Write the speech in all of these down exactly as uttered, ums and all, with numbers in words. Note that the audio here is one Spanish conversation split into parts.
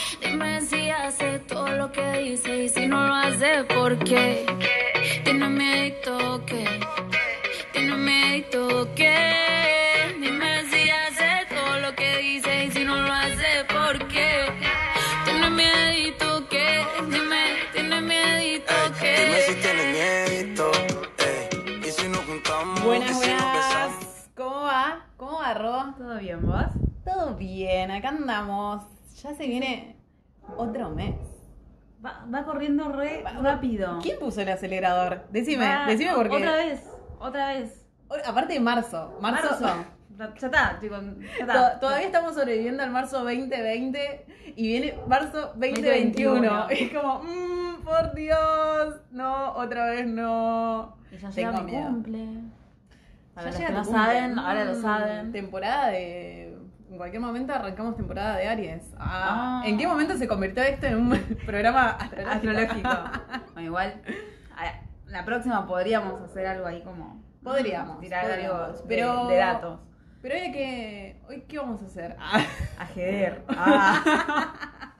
Dime si hace todo lo que dice y si no lo hace, ¿por qué? Tiene miedo que, tiene miedo que. Dime si hace todo lo que dice y si no lo hace, ¿por qué? Tiene miedo que, dime, tiene miedo que. Dime si tiene miedo, ey, y si nos juntamos, Buenas, y si nos besamos. buenas. ¿Cómo va? ¿Cómo va, Ro? ¿Todo bien, vos? Todo bien, acá andamos. Ya se viene otro mes. Va, va corriendo re Va- rápido. ¿Quién puso el acelerador? Decime, Va- decime por qué. Otra vez, otra vez. Hoy- Aparte de marzo. Marzo. Marzo. Ya está, chicos. Ya To- está. Todavía estamos sobreviviendo al marzo veinte veinte y viene marzo veinte veintiuno. veintiuno. Es como, mmm, por Dios, no, otra vez no. Y ya Tengo llega mi miedo. cumple. Para Ya los llega que tu no cumple. saben, ahora lo Mm, saben. Temporada de... En cualquier momento arrancamos temporada de Aries. Ah, Ah. ¿En qué momento se convirtió esto en un programa astrológico? Astrológico. Bueno, igual, a- la próxima podríamos hacer algo ahí como... Podríamos, Tirar podríamos, algo de- pero- de, datos. Pero hoy hay que... ¿Hoy qué vamos a hacer? Ah. Ajedrez. Ah.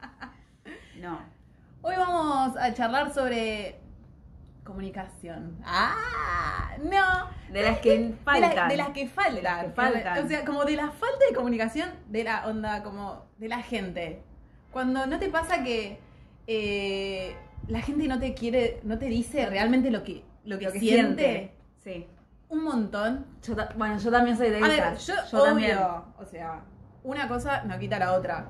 No. Hoy vamos a charlar sobre... Comunicación. ¡Ah! No. De las que De, faltan. la- de las que faltan. De las que faltan. O sea, como de la falta de comunicación de la onda, como de la gente. Cuando no te pasa que eh, la gente no te quiere, no te dice realmente lo que, lo que, Lo que siente. siente. Sí. Un montón. Yo ta- bueno, yo también soy de A ver, esas. yo, Yo también. obvio, o sea, una cosa no quita la otra.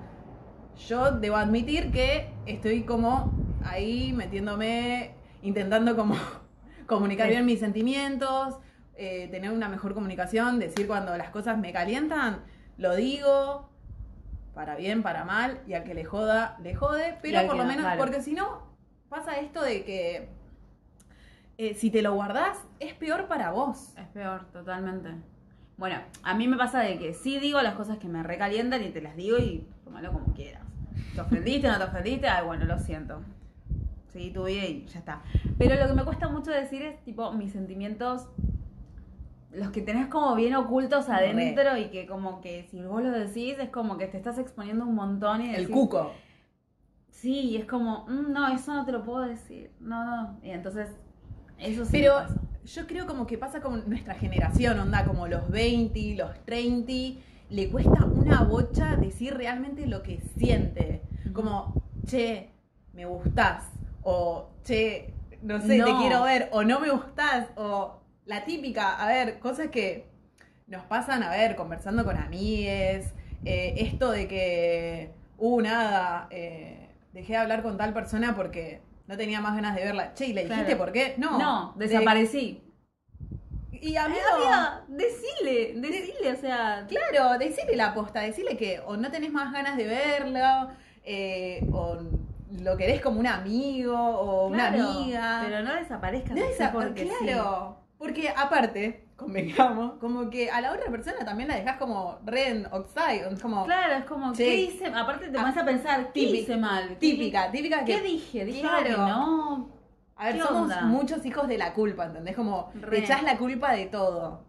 Yo debo admitir que estoy como ahí metiéndome, intentando como comunicar Sí. bien mis sentimientos, eh, tener una mejor comunicación, decir cuando las cosas me calientan, lo digo, para bien, para mal, y al que le joda, le jode, Y pero al por que lo no, menos, claro. porque si no, pasa esto de que eh, si te lo guardás, es peor para vos. Es peor, totalmente. Bueno, a mí me pasa de que sí digo las cosas que me recalientan y te las digo y tómalo como quieras. ¿Te ofendiste, no te ofendiste? Ay, bueno, lo siento. Seguí tu vida y ya está. Pero lo que me cuesta mucho decir es, tipo, mis sentimientos, los que tenés como bien ocultos adentro y que como que si vos los decís es como que te estás exponiendo un montón y El decís, cuco. sí, y es como, "Mm, no, eso no te lo puedo decir. No, no. Y entonces, eso sí Pero me pasa. yo creo como que pasa con nuestra generación, onda, como los veinte, los treinta, le cuesta una bocha decir realmente lo que siente. Como, che, me gustás, o che, no sé, te No. quiero ver, o no me gustás, o la típica, a ver, cosas que nos pasan, a ver, conversando con amigues, eh, esto de que, uh, nada, eh, dejé de hablar con tal persona porque no tenía más ganas de verla. Che, ¿y le dijiste Claro. por qué? No. No, De- desaparecí. Y amigo, Amiga, decile, decile, o sea, claro, decirle la posta, decirle que o no tenés más ganas de verlo, eh, o lo querés como un amigo o una claro, amiga. pero no desaparezcas No así esa- porque claro, porque aparte, convengamos, como que a la otra persona también la dejás como re en offside, como sí. Claro, es como, Che. ¿qué hice? Aparte te Ah, pones a pensar, ¿qué típica, hice mal? ¿Qué- típica, típica que... ¿Qué dije? Dije Claro. algo que no. A ver, ¿Qué somos onda? muchos hijos de la culpa, ¿entendés? Como Re. te echás la culpa de todo.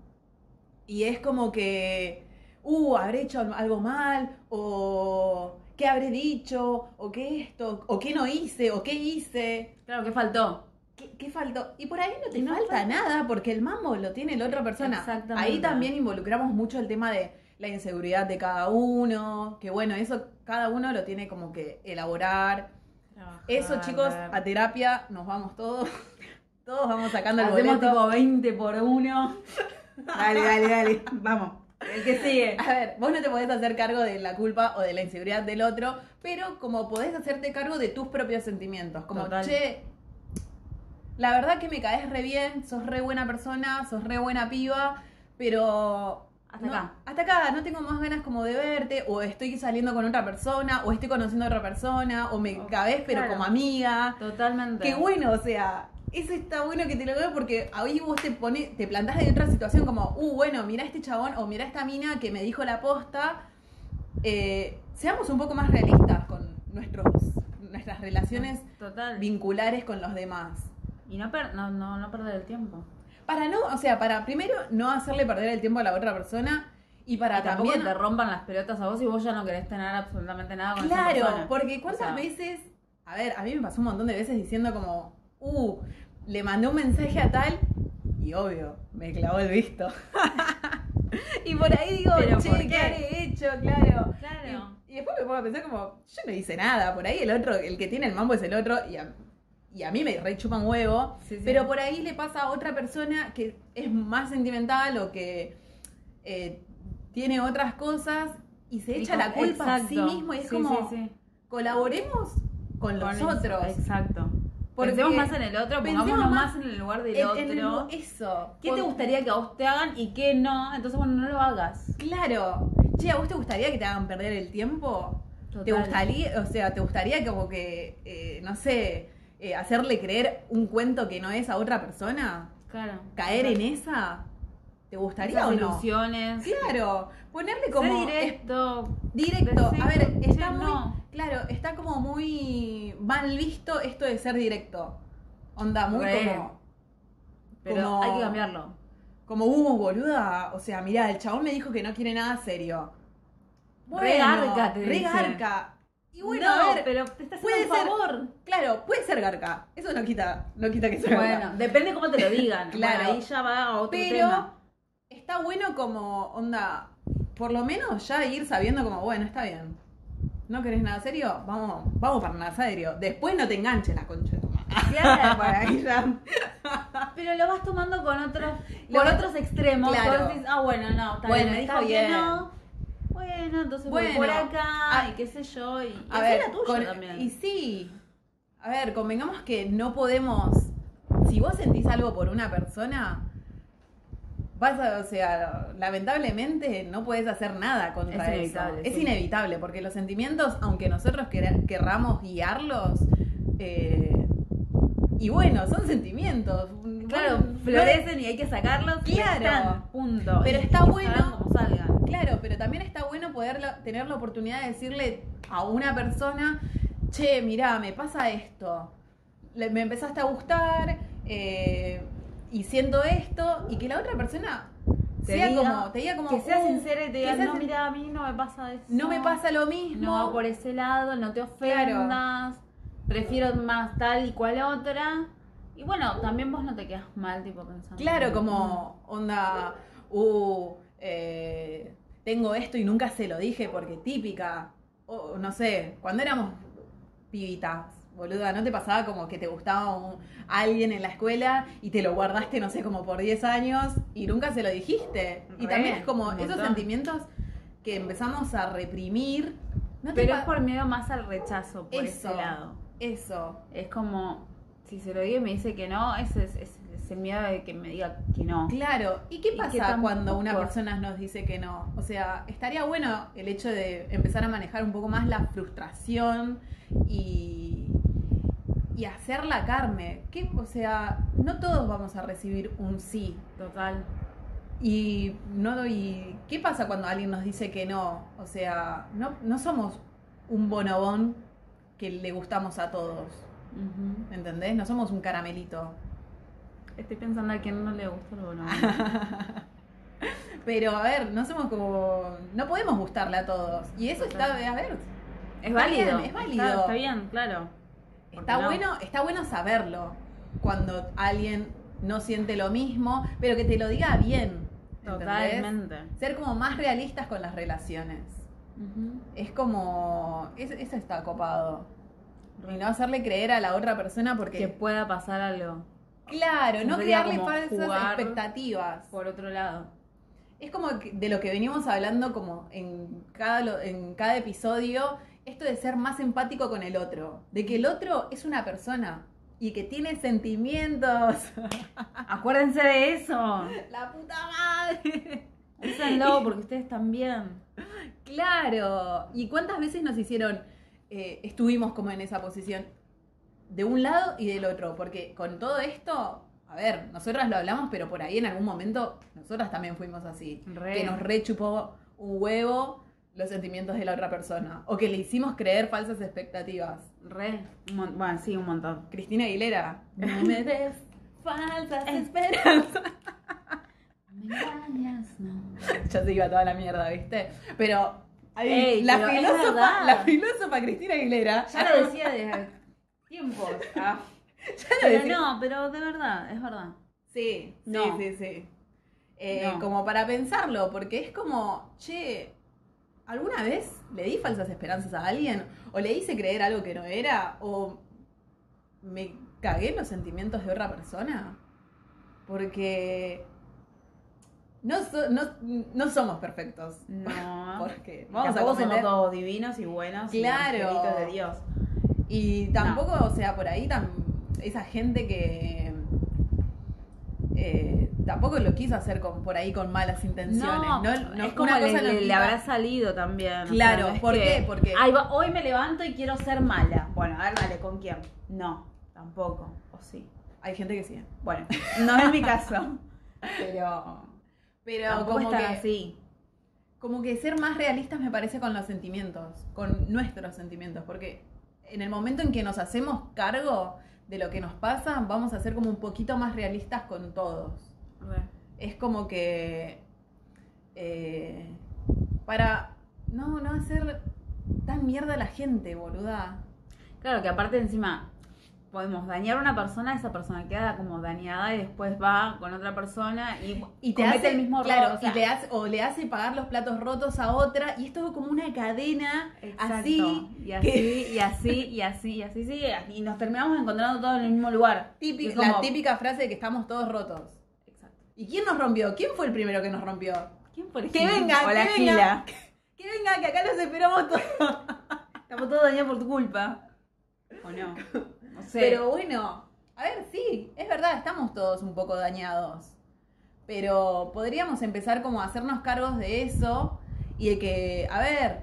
Y es como que, uh, habré hecho algo mal, o qué habré dicho, o qué esto, o qué no hice, o qué hice, Claro, ¿qué faltó? qué, qué faltó. Y por ahí no te Y no falta falta. nada, porque el mambo lo tiene la otra persona. Exactamente. Ahí también involucramos mucho el tema de la inseguridad de cada uno, que bueno, eso cada uno lo tiene como que elaborar. Eso, chicos, a terapia nos vamos todos. Todos vamos sacando el Hacemos boleto. tipo veinte por uno. Dale, dale, dale. Vamos. El que sigue. A ver, vos no te podés hacer cargo de la culpa o de la inseguridad del otro, pero como podés hacerte cargo de tus propios sentimientos. Como, Total. che, la verdad que me caes re bien, sos re buena persona, sos re buena piba, pero... Hasta no- acá. Hasta acá, no tengo más ganas como de verte, o estoy saliendo con otra persona, o estoy conociendo a otra persona, o me Oh, cabés pero claro. como amiga. Totalmente. Qué bueno, o sea, eso está bueno que te lo veo porque ahí vos te pones, te plantás de otra situación como, uh, bueno, mirá este chabón o mirá esta mina que me dijo la posta. Eh, seamos un poco más realistas con nuestros, nuestras relaciones Total. vinculares con los demás. Y no, per- no, no, no perder el tiempo. Para no, o sea, para primero no hacerle perder el tiempo a la otra persona Y para Y tampoco también... te rompan las pelotas a vos y vos ya no querés tener absolutamente nada con esa persona. Claro, porque cuántas O sea, veces... A ver, a mí me pasó un montón de veces diciendo como... Uh, le mandé un mensaje a tal... Y obvio, me clavó el visto. Y por ahí digo, ¿Pero che, por ¿qué qué? haré hecho? Claro. Claro. Y, y después me pongo a pensar como, yo no hice nada. Por ahí el otro, el que tiene el mambo es el otro. Y a, y a mí me re chupan huevo. Sí, sí. Pero por ahí le pasa a otra persona que es más sentimental o que eh, tiene otras cosas y se Y echa con- la culpa a sí exacto. mismo. Y es Sí, como, sí, sí. colaboremos con los Con eso, otros. Exacto. Porque Pensemos más en el otro, pensemos pongámonos más más en el lugar del En- otro. en el- eso. ¿Qué te Por- gustaría que a vos te hagan y qué no? Entonces, bueno, no lo hagas. Claro. Che, ¿a vos te gustaría que te hagan perder el tiempo? Total. ¿Te gustaría, o sea, te gustaría como que, eh, no sé, eh, hacerle creer un cuento que no es a otra persona? Claro. ¿Caer en esa? ¿Te gustaría Esas o no? ilusiones. Claro, ponerle Sé como... directo. es- directo. Decir, A ver, che, está muy... no. Claro, está como muy mal visto esto de ser directo. Onda, muy Re. como... Pero como- hay que cambiarlo. Como, uh, boluda, o sea, mirá, el chabón me dijo que no quiere nada serio. Re garca, te re dicen. garca. Y bueno, no, a ver, pero te estás puede haciendo un ser- favor. claro, puede ser garca. Eso no quita, no quita que sea Bueno, garca. depende cómo te lo digan. Claro. Bueno, ahí ya va a otro Pero tema. está bueno como, onda, por lo menos ya ir sabiendo como, bueno, está bien. ¿No querés nada serio? Vamos, vamos para nada serio. Después no te enganches la concha de tu madre. Claro. Por ahí ya. Pero lo vas tomando con otros, Lo por vas- otros extremos. Claro. Vos decís, ah, bueno, no, está Bueno, bien, me está dijo bien. que no. Bueno, entonces voy Bueno, por acá a- y qué sé yo. Y, y A hacé ver, la tuya con- también. y sí. A ver, convengamos que no podemos. Si vos sentís algo por una persona, vas a, o sea, lamentablemente no podés hacer nada contra Es eso. inevitable, Es sí. inevitable, porque los sentimientos, aunque nosotros quer- querramos guiarlos, eh, y bueno, son sentimientos. Claro, Bueno, florecen y hay que sacarlos. y Claro. están, punto. Pero Y está que bueno- salgan como salgan. Claro, pero también está bueno poder la- tener la oportunidad de decirle a una persona, che, mirá, me pasa esto, Le- me empezaste a gustar eh, y siento esto, y que la otra persona Te sea diga- como, te diga como, que sea "Uh, sincera y te que diga, sea no, sin- mira, a mí no me pasa eso. no me pasa lo mismo. No va por ese lado, no te ofendas. Prefiero más tal y cual otra. Y bueno, también vos no te quedas mal, tipo, pensando. Claro, como onda, uh, eh, tengo esto y nunca se lo dije porque típica, o no sé, cuando éramos pibitas, boluda, ¿no te pasaba como que te gustaba un- alguien en la escuela y te lo guardaste, no sé, como por diez años y nunca se lo dijiste? Y Re, también es como un esos montón. sentimientos que empezamos a reprimir. ¿No te Pero pa- es por miedo más al rechazo, por eso, ese lado. eso. Es como, si se lo digo y me dice que no, ese es, es- es el miedo de que me diga que no. Claro, ¿y qué Y pasa que tampoco- cuando una persona nos dice que no? O sea, estaría bueno el hecho de empezar a manejar un poco más la frustración y, y hacer la carne. ¿Qué? O sea, no todos vamos a recibir un sí. Total. Y no y ¿qué pasa cuando alguien nos dice que no? O sea, no, no somos un bonobón que le gustamos a todos. Ujú. ¿Entendés? No somos un caramelito. Estoy pensando a quién no le gusta el bono. Pero a ver, no somos como. No podemos gustarle a todos. Y eso está. A ver. Es Está válido. bien, es válido. Está, está bien, claro. ¿Por Está qué no? bueno, está bueno saberlo. Cuando alguien no siente lo mismo, pero que te lo diga bien. ¿entendés? Totalmente. Ser como más realistas con las relaciones. Ujú. Es como. es- eso está copado. Y no hacerle creer a la otra persona porque. Que pueda pasar algo Claro, no Sería crearle como falsas jugar expectativas. por otro lado. Es como que- de lo que venimos hablando como en cada, lo- en cada episodio, esto de ser más empático con el otro, de que el otro es una persona y que tiene sentimientos. Acuérdense de eso. ¡La puta madre! Úsenlo porque ustedes también. Claro. ¿Y cuántas veces nos hicieron, eh, estuvimos como en esa posición de un lado y del otro? Porque con todo esto, a ver, nosotras lo hablamos, pero por ahí en algún momento nosotras también fuimos así. Re. Que nos rechupó un huevo los sentimientos de la otra persona. O que le hicimos creer falsas expectativas. Re. Un mon- bueno, sí, un montón. Cristina Aguilera. No me des falsas esperanzas. Me engañas, no. Ya se iba toda la mierda, ¿viste? Pero, ahí, Ey, la, pero es filósofa, verdad. la filósofa Cristina Aguilera. Ya lo decía desde tiempos. Ah. Ya lo Pero decía. no, pero de verdad, es verdad. Sí, No. sí, sí, sí. Eh, No. Como para pensarlo, porque es como, che, ¿alguna vez le di falsas esperanzas a alguien? ¿O le hice creer algo que no era? ¿O me cagué en los sentimientos de otra persona? Porque no, so- no, no somos perfectos. No. Porque Vamos vamos a Tampoco somos cometer- todos divinos y buenos Claro. y angelitos de Dios. Y tampoco, o sea, por ahí tam- esa gente que eh, tampoco lo quiso hacer con, por ahí con malas intenciones. No, No, no- es como una le, cosa no le- le quita- habrá salido también. o Claro, sea, no es ¿por que, qué? Porque- "Ay, va- hoy me levanto y quiero ser mala. Bueno, a ver, dale, ¿con quién? No, tampoco. O sí. Hay gente que sí. Bueno, no es mi caso. Pero. Pero Tampoco como es tan que, así. como que ser más realistas me parece con los sentimientos, con nuestros sentimientos, porque en el momento en que nos hacemos cargo de lo que nos pasa, vamos a ser como un poquito más realistas con todos. Re. Es como que eh, para no, no hacer tan mierda a la gente, boluda. Claro que aparte encima podemos dañar a una persona, esa persona queda como dañada y después va con otra persona y, Y te comete hace el mismo claro, error. O sea, y le hace, o le hace pagar los platos rotos a otra, y esto es como una cadena exacto. así, y así, que- y así, y así, y así sigue. Y nos terminamos encontrando todos en el mismo lugar. típica, Y es la como- típica frase de que estamos todos rotos. Exacto. ¿Y quién nos rompió? ¿Quién fue el primero que nos rompió? ¿Quién fue el Que Gil? venga, O la que venga. Gila. Que venga, que acá los esperamos todos. Estamos todos dañados por tu culpa. ¿O no? No sé. Pero bueno, a ver, sí, es verdad, estamos todos un poco dañados. Pero podríamos empezar como a hacernos cargos de eso y de que, a ver,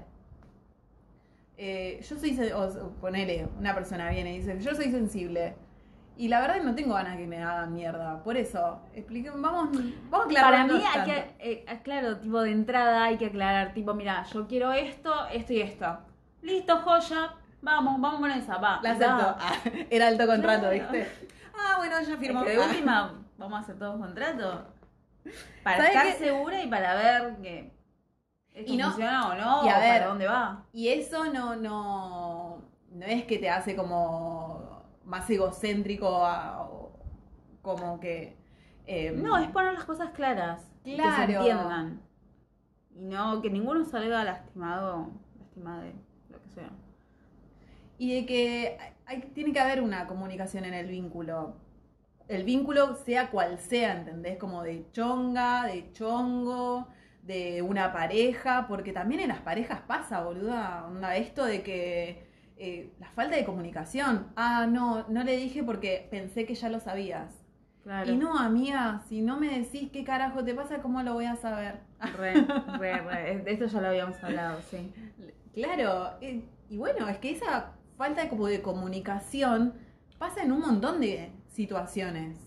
eh, yo soy, se- o, ponele, una persona viene y dice, yo soy sensible. Y la verdad no tengo ganas que me hagan mierda. Por eso, expliquen, vamos, vamos a aclarar. Para mí hay que, eh, claro, tipo de entrada hay que aclarar, tipo, mira, yo quiero esto, esto y esto. Listo, joya, vamos, vamos con esa, va. La va. acepto. Ah, era alto contrato, Claro. ¿viste? Ah, bueno, ya Es firmó. que de Ah. última, vamos a hacer todos contratos. Para ¿Sabes estar qué? segura y para ver que esto Y no- funciona o no, y a o ver, para dónde va. Y eso no, no, no es que te hace como más egocéntrico a- o como que... eh, No, es poner las cosas claras. y que Claro. se entiendan. Y no, que ninguno salga lastimado, lastimado de lo que sea. Y de que hay, tiene que haber una comunicación en el vínculo. El vínculo sea cual sea, ¿entendés? Como de chonga, de chongo, de una pareja, porque también en las parejas pasa, boluda, onda, esto de que eh, la falta de comunicación. Ah, no, no le dije porque pensé que ya lo sabías. Claro. Y no, amiga, si no me decís qué carajo te pasa, ¿cómo lo voy a saber? Re, re, re. De esto ya lo habíamos hablado, sí. Claro, eh, y bueno, es que esa falta de, como de comunicación pasa en un montón de situaciones.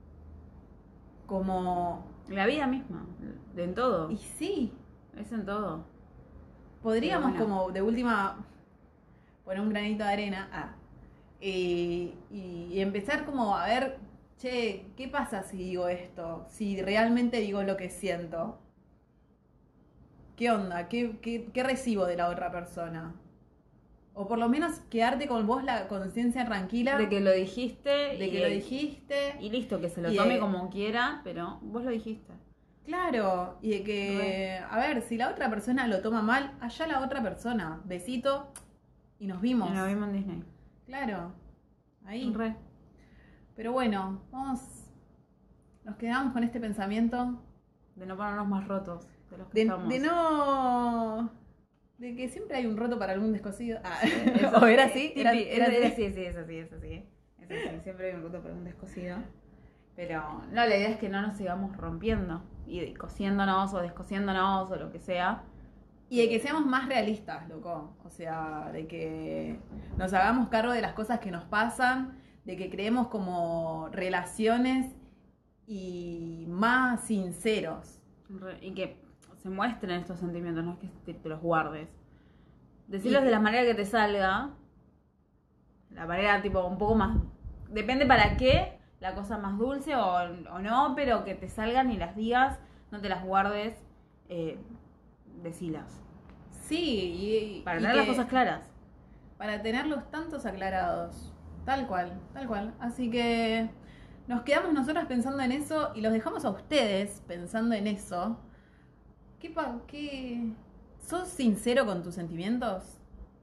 Como, La vida misma, de en todo. y sí, Es en todo. podríamos Pero bueno. como de última poner un granito de arena ah, y, y empezar como a ver, che, ¿qué pasa si digo esto? Si realmente digo lo que siento. ¿Qué onda? ¿Qué, qué, qué recibo de la otra persona? O por lo menos quedarte con vos la conciencia tranquila De que lo dijiste. de y que lo dijiste. Y listo, que se lo Y tome de- como quiera, pero vos lo dijiste. Claro, y de que, a ver, si la otra persona lo toma mal, allá la otra persona. Besito y nos vimos. Y nos vimos en Disney. Claro, ahí. Re. Pero bueno, vamos, nos quedamos con este pensamiento De no ponernos más rotos de los que de, estamos. de no... De que siempre hay un roto para algún descosido. Ah, Eso. ¿o era así? Era, Sí, era es- así. sí, sí, es así, es así. Es así. Siempre hay un roto para un descosido. Pero no, la idea es que no nos sigamos rompiendo. Y cosiéndonos o descosiéndonos o lo que sea. Y de que seamos más realistas, loco. O sea, de que nos hagamos cargo de las cosas que nos pasan, de que creemos como relaciones y más sinceros. Re- Y que se muestren estos sentimientos, no es que te, te los guardes. Decirlos Y- de la manera que te salga. La manera tipo un poco más... Depende para qué, la cosa más dulce o, o no, pero que te salgan y las digas. no te las guardes, eh, decilas. Sí, y, Para y tener las que- cosas claras. para tenerlos tantos aclarados. Tal cual, tal cual. Así que nos quedamos nosotras pensando en eso y los dejamos a ustedes pensando en eso. ¿Qué pa qué? ¿Sos sincero con tus sentimientos?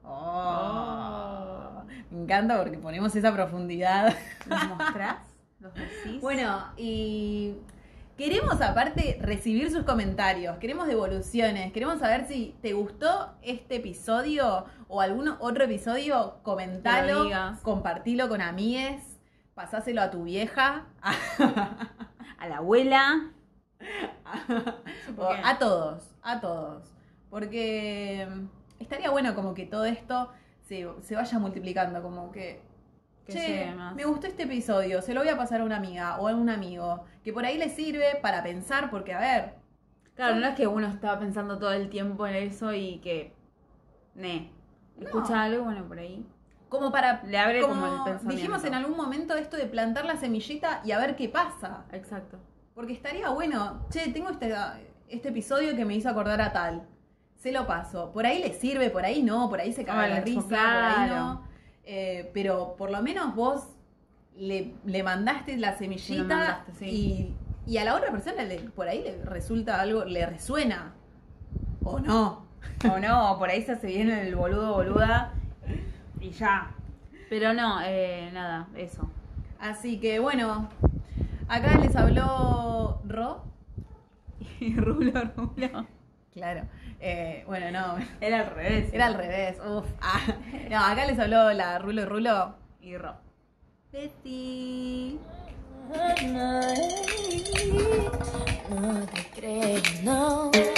Oh, me encanta porque ponemos esa profundidad. ¿Los mostrás? ¿Los decís? Bueno, y queremos aparte recibir sus comentarios, queremos devoluciones, queremos saber si te gustó este episodio o algún otro episodio, Que lo comentalo, digas. compartilo con amigues, pasáselo a tu vieja, a la abuela. o a todos, a todos, porque estaría bueno como que todo esto se, se vaya multiplicando, como que Que che, llegue más. me gustó este episodio, se lo voy a pasar a una amiga o a un amigo, que por ahí le sirve para pensar, porque a ver, Claro, no es que uno estaba pensando todo el tiempo en eso y que, ne, escucha No. algo, bueno, por ahí. como para, Le abre como el pensamiento. dijimos en algún momento esto de plantar la semillita y a ver qué pasa, Exacto. porque estaría bueno, che, tengo este, este episodio que me hizo acordar a tal, se lo paso, por ahí le sirve, por ahí no, por ahí se caga Bueno, la risa, claro. por ahí no, eh, pero por lo menos vos le, le mandaste la semillita Se lo mandaste, sí. y, y a la otra persona le, por ahí le resulta algo, le resuena, o no. O no, o por ahí se hace bien el boludo boluda y ya. Pero no, eh, nada, eso. Así que bueno, acá les habló Ro. Y rulo, rulo. Claro. Eh, bueno, no, Era al revés. era al revés. Uf. Ah, no, acá les habló la Rulo y Rulo. Y ro. Betty. No te creo, no.